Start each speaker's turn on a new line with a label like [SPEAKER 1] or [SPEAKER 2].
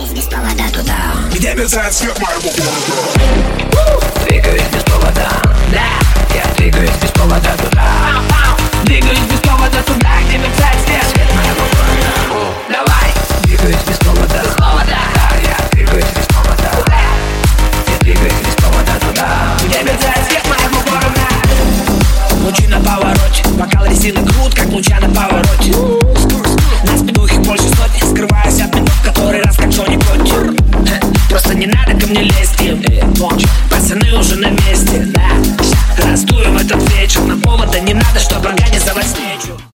[SPEAKER 1] Двигаюсь без повода туда,
[SPEAKER 2] где мерцает свет моего города.
[SPEAKER 3] Двигаюсь без повода, да. Я двигаюсь без повода туда. Двигаюсь без